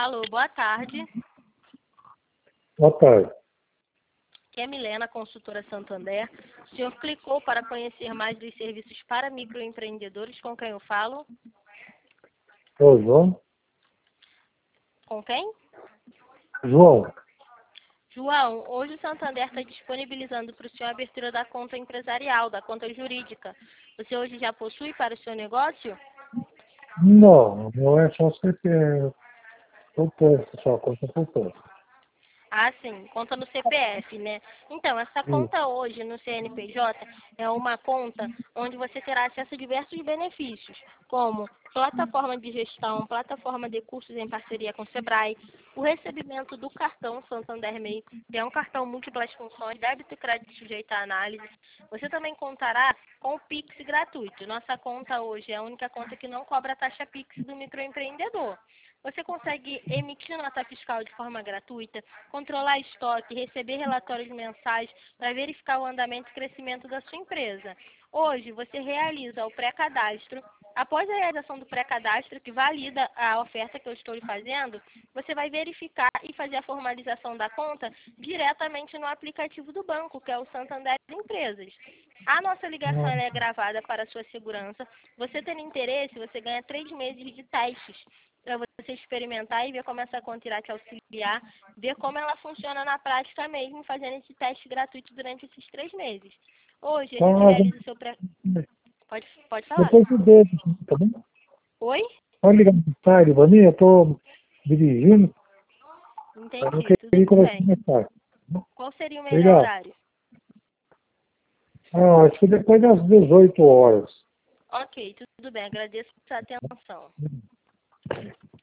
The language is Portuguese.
Alô, boa tarde. Boa tarde. Aqui é Milena, consultora Santander. O senhor clicou para conhecer mais dos serviços para microempreendedores. Com quem eu falo? Ô, João? Com quem? João, João, hoje o Santander está disponibilizando para o senhor a abertura da conta empresarial, da conta jurídica. Você hoje já possui para o seu negócio? não é só CPF, poupança, só conta poupança. Ah, sim, conta no CPF, né? Então, essa conta hoje no CNPJ é uma conta onde você terá acesso a diversos benefícios, como plataforma de gestão, plataforma de cursos em parceria com o Sebrae, o recebimento do cartão Santander MEI, que é um cartão múltiplas funções, débito e crédito sujeito à análise. Você também contará com o Pix gratuito. Nossa conta hoje é a única conta que não cobra a taxa Pix do microempreendedor. Você consegue emitir nota fiscal de forma gratuita, controlar estoque, receber relatórios mensais para verificar o andamento e crescimento da sua empresa. Hoje, você realiza o pré-cadastro. Após a realização do pré-cadastro, que valida a oferta que eu estou lhe fazendo, você vai verificar e fazer a formalização da conta diretamente no aplicativo do banco, que é o Santander Empresas. A nossa ligação ela é gravada para a sua segurança. Você tendo interesse, você ganha 3 meses de testes para você experimentar e ver como essa conta irá te auxiliar, ver como ela funciona na prática mesmo, fazendo esse teste gratuito durante esses 3 meses. Hoje a gente realiza o seu pré... Pode falar. Depois eu devo, tá bom? Oi? Pode ligar mais tarde pra mim, eu tô dirigindo, eu não Entendi, tudo queria conversar bem. mais tarde. Qual seria o melhor Obrigado. horário? Acho que depois das 18 horas. Ok, tudo bem, agradeço a sua atenção.